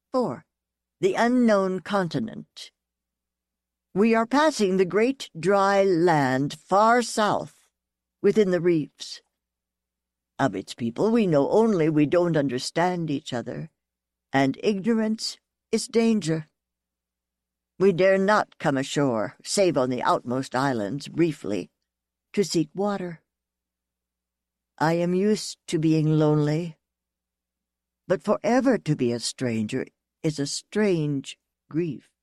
4. The unknown continent. We are passing the great dry land far south, within the reefs. Of its people we know only we don't understand each other, and ignorance is danger. We dare not come ashore, save on the outmost islands, briefly, to seek water. I am used to being lonely, but forever to be a stranger is a strange grief.